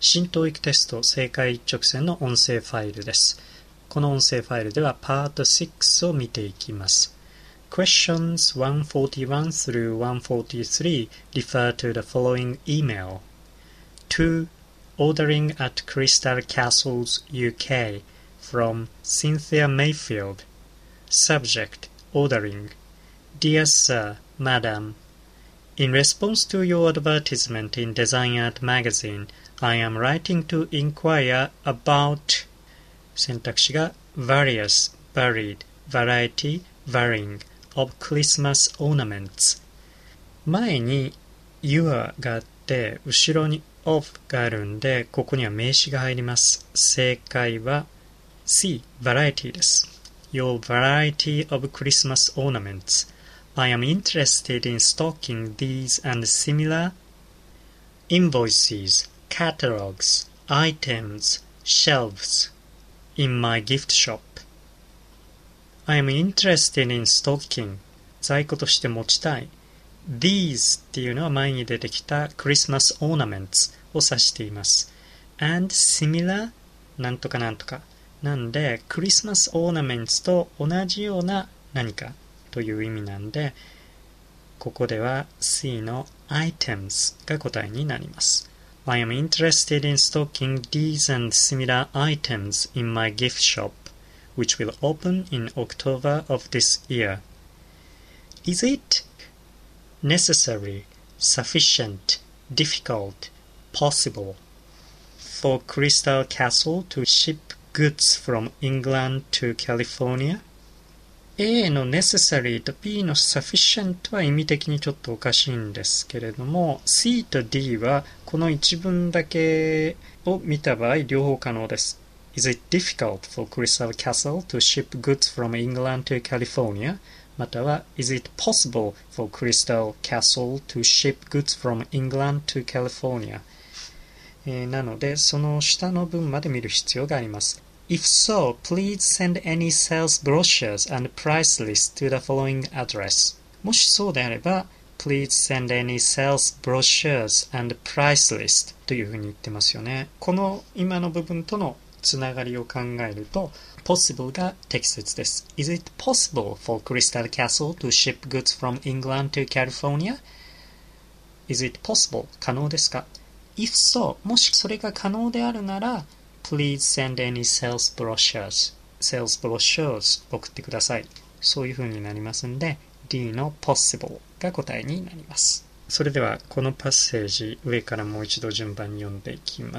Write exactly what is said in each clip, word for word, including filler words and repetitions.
新 トーイック テスト正解一直線の音声ファイルです。この音声ファイルではパートシックスを見ていきます。Questions one forty-one through one forty-three refer to the following email. two. Ordering at Crystal Castles U K from Cynthia Mayfield. Subject: Ordering. Dear Sir, Madam, in response to your advertisement in Design Art Magazine, I am writing to inquire about 選択肢が various, varied, variety, varying of Christmas ornaments 前に your があって後ろに of があるんでここには名詞が入ります。正解は C, variety です。 Your variety of Christmas ornaments. I am interested in stocking these and similar invoices, catalogs, items, shelves in my gift shop. I am interested in stocking 在庫として持ちたい These っていうのは前に出てきた Christmas ornaments を指しています and similar なんとかなんとかなんで Christmas ornaments と同じような何かという意味なんでここでは C の items が答えになります。I am interested in stocking these and similar items in my gift shop, which will open in October of this year. Is it necessary, sufficient, difficult, possible for Crystal Castle to ship goods from England to California? A の necessary と B の sufficient は意味的にちょっとおかしいんですけれども C と D はこの一文だけを見た場合両方可能です。Is it difficult for Crystal Castle to ship goods from England to California? または Is it possible for Crystal Castle to ship goods from England to California? えー、なのでその下の文まで見る必要があります。If so, please send any sales brochures and price list to the following address. もしそうであれば、please send any sales brochures and price list というふうに言ってますよね。この今の部分とのつながりを考えると、possible が適切です。Is it possible for Crystal Castle to ship goods from England to California? Is it possible? 可能ですか If so, もしそれが可能であるなら、Please send any sales brochures. Sales brochures 送ってください。そういう風になりますんで D の possible が答えになります。それではこのパッセージ上からもう一度順番に読んでいきます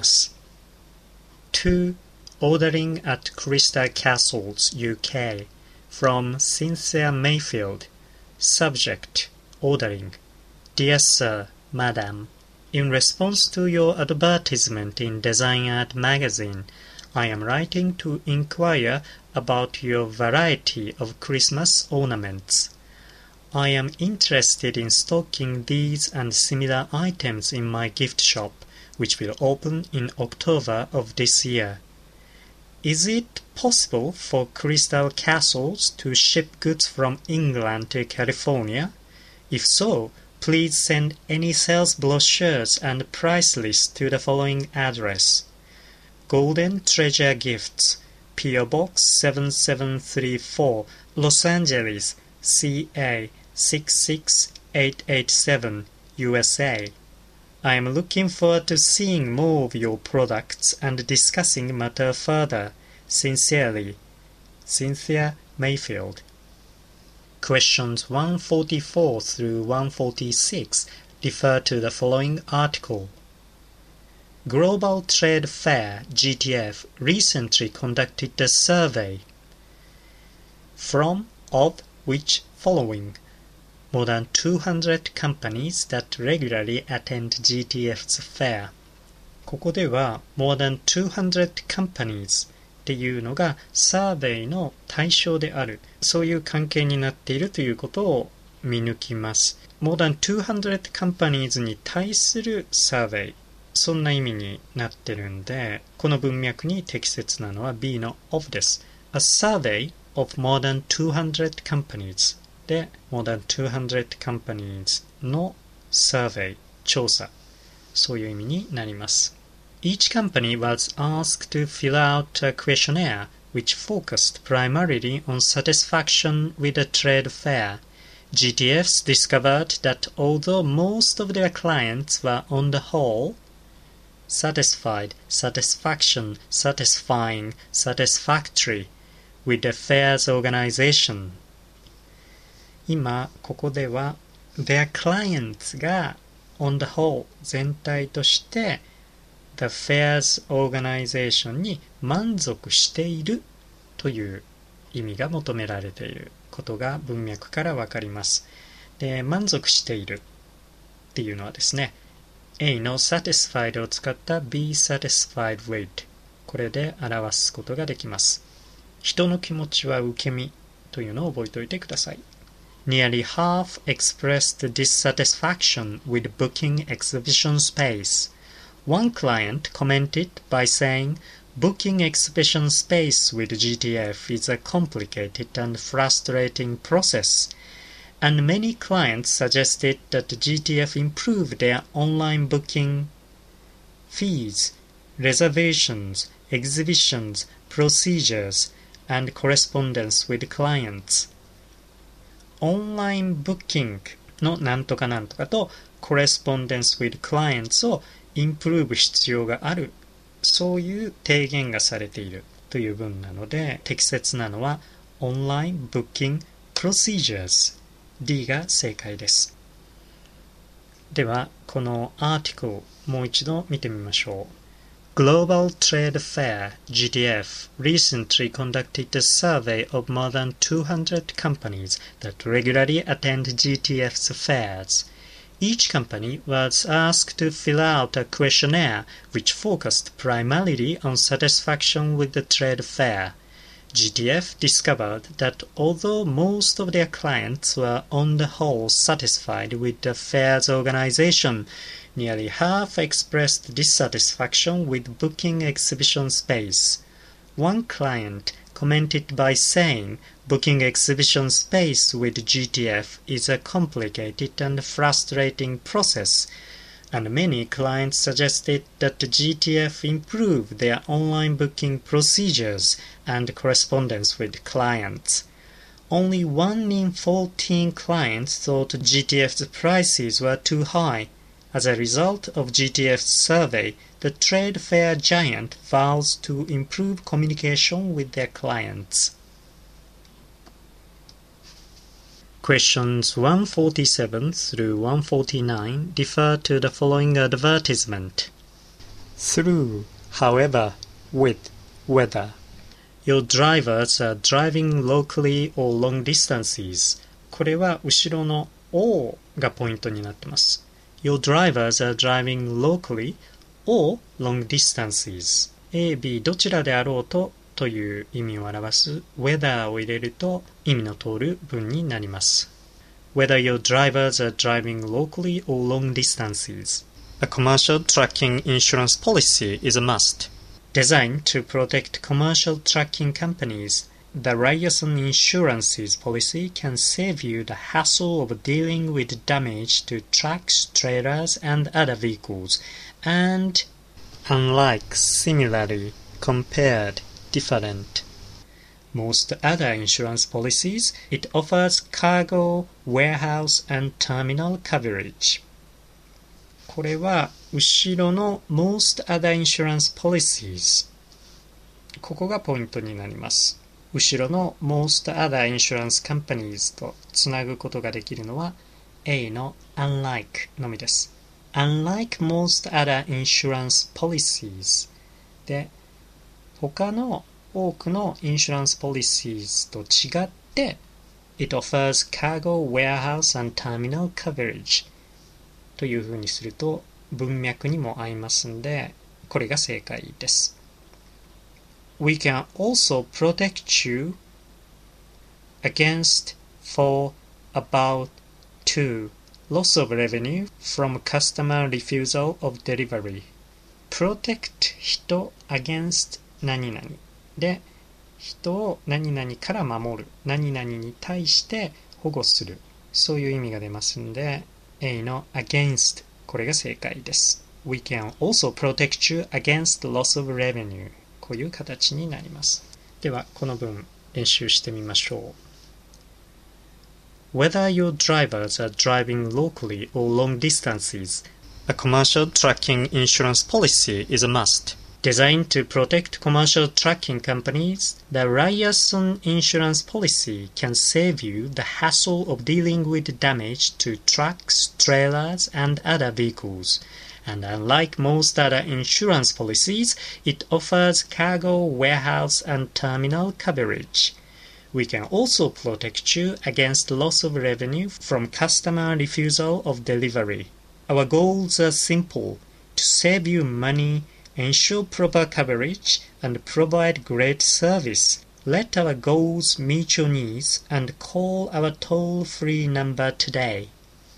。two. Ordering at Crystal Castles U K from Cynthia Mayfield. Subject: Ordering. Dear Sir, Madam.In response to your advertisement in Design Art Magazine, I am writing to inquire about your variety of Christmas ornaments. I am interested in stocking these and similar items in my gift shop, which will open in October of this year. Is it possible for Crystal Castles to ship goods from England to California? If so,Please send any sales brochures and price lists to the following address. Golden Treasure Gifts, P O Box seven seven three four, Los Angeles, C A six six eight eight seven, U S A. I am looking forward to seeing more of your products and discussing matter further. Sincerely, Cynthia Mayfield.Questions one forty-four through one forty-six refer to the following article. Global Trade Fair G T F recently conducted a survey. From, of, which following? More than two hundred companies that regularly attend G T F's fair. ここでは more than two hundred companiesっていうのがサーベイの対象であるそういう関係になっているということを見抜きます More than two hundred companies に対するサーベイそんな意味になってるんでこの文脈に適切なのは B の of です A survey of more than two hundred companies で more than two hundred companies のサーベイ調査そういう意味になります Each company was asked to fill out a questionnaire which focused primarily on satisfaction with the trade fair. G T Fs discovered that although most of their clients were on the whole satisfied, satisfaction, satisfying, satisfactory with the fair's organization. 今ここでは their clients が on the whole 全体として the fair's organization に満足しているという意味が求められていることが文脈からわかります。で、満足しているっていうのはですね、A の satisfied を使った be satisfied with これで表すことができます。人の気持ちは受け身というのを覚えておいてください。Nearly half expressed dissatisfaction with booking exhibition space. One client commented by saying, Booking exhibition space with G T F is a complicated and frustrating process, and many clients suggested that G T F improve their online booking fees, reservations, exhibitions, procedures, and correspondence with clients. オンラインブッキングのなんとかなんとかと correspondence with clients をインプルーブ必要がある。そういう提言がされているという文なので、適切なのは Online Booking Procedures D が正解です。では、このアーティクルもう一度見てみましょう。Global Trade Fair G T F recently conducted a survey of more than two hundred companies that regularly attend G T F's fairs.Each company was asked to fill out a questionnaire which focused primarily on satisfaction with the trade fair. G T F discovered that although most of their clients were on the whole satisfied with the fair's organization, nearly half expressed dissatisfaction with booking exhibition space. One client commented by saying, Booking exhibition space with G T F is a complicated and frustrating process, and many clients suggested that G T F improve their online booking procedures and correspondence with clients. Only one in fourteen clients thought G T F's prices were too high. As a result of G T F's survey, the trade fair giant vows to improve communication with their clients.Questions one forty-seven through one forty-nine refer to the following advertisement. Through, however, with, whether. Your drivers are driving locally or long distances. これは後ろの or がポイントになっています。Your drivers are driving locally or long distances. A、B どちらであろうとという意味を表す whether を入れると意味の通る文になります。Whether your drivers are driving locally or long distances. A commercial trucking insurance policy is a must. Designed to protect commercial trucking companies, the Ryerson Insurance's policy can save you the hassle of dealing with damage to trucks, trailers, and other vehicles, and, unlike, similarly, compared, different. Most other insurance policies, it offers cargo, warehouse, and terminal coverage. これは後ろの most other insurance policies ここがポイントになります。後ろの most other insurance companies とつなぐことができるのは A の unlike のみです。Unlike most other insurance policies で他の多くのインシュランスポリシーズと違って It offers cargo, warehouse, and terminal coverage というふうにすると文脈にも合いますんでこれが正解です。We can also protect you against, for, about, to loss of revenue from customer refusal of delivery. Protect 人 against 何々で人を何々から守る何々に対して保護するそういう意味が出ますので A の against これが正解です。 We can also protect you against loss of revenue. こういう形になります。では、この文練習してみましょう。Whether your drivers are driving locally or long distances, a commercial trucking insurance policy is a must. Designed to protect commercial trucking companies, the Ryerson insurance policy can save you the hassle of dealing with damage to trucks, trailers, and other vehicles. And unlike most other insurance policies, it offers cargo, warehouse, and terminal coverage. We can also protect you against loss of revenue from customer refusal of delivery. Our goals are simple: to save you money, ensure proper coverage, and provide great service. Let our goals meet your needs and call our toll-free number today.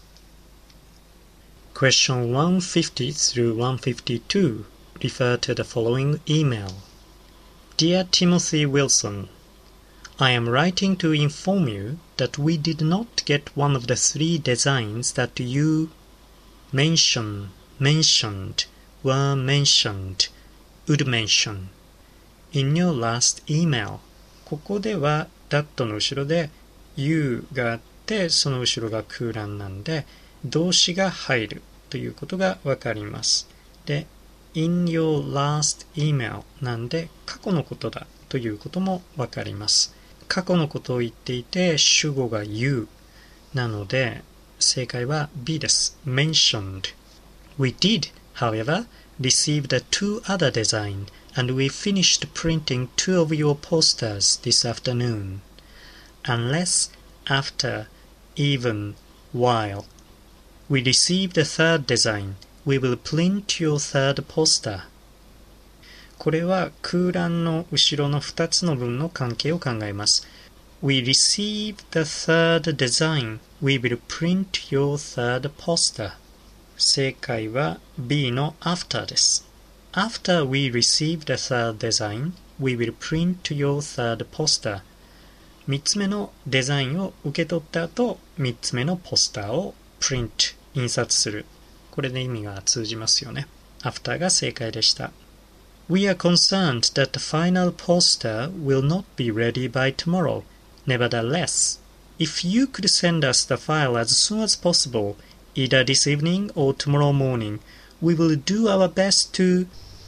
Question one fifty through one fifty-two refer to the following email. Dear Timothy Wilson, I am writing to inform you that we did not get one of the three designs that you mention, mentioned, were mentioned, would mention in your last email. ここでは that の後ろで you があって、その後ろが空欄なんで動詞が入るということがわかります。で、in your last email なんで過去のことだということもわかります。過去のことを言っていて主語が you なので正解は B です。mentioned. We did, however, receive the two other design, and we finished printing two of your posters this afternoon. Unless, after, even, while we receive the third design, we will print your third poster. これは空欄の後ろのふたつの文の関係を考えます。We receive the third design. We will print your third poster. 正解は B の after です。After we receive the third design, we will print your third poster. みっつ目のデザインを受け取った後、みっつ目のポスターを print、印刷する。これで意味が通じますよね。After が正解でした。We are concerned that the final poster will not be ready by tomorrow. Nevertheless, if you could send us the file as soon as possible, either this evening or tomorrow morning, we will do our best to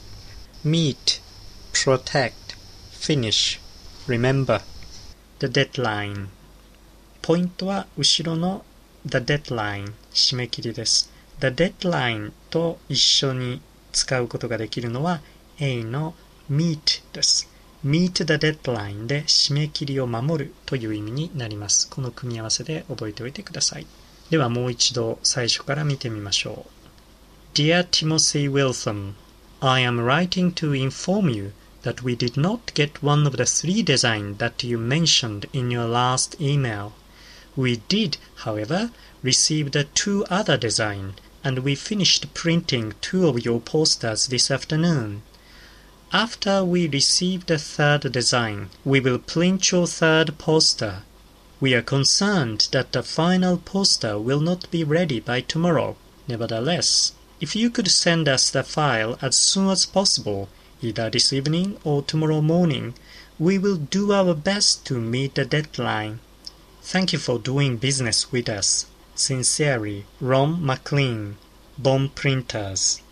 meet, protect, finish, remember the deadline. ポイントは後ろの the deadline 締め切りです。the deadline と一緒に使うことができるのは A の meet です。meet the deadline で締め切りを守るという意味になります。この組み合わせで覚えておいてください。ではもう一度最初から見てみましょう。Dear Timothy Wilson, I am writing to inform you that we did not get one of the three designs that you mentioned in your last email. We did, however, receive the two other designs, and we finished printing two of your posters this afternoon. After we receive the third design, we will print your third poster. We are concerned that the final poster will not be ready by tomorrow. Nevertheless, if you could send us the file as soon as possible, either this evening or tomorrow morning, we will do our best to meet the deadline. Thank you for doing business with us. Sincerely, Ron McLean, Bond Printers.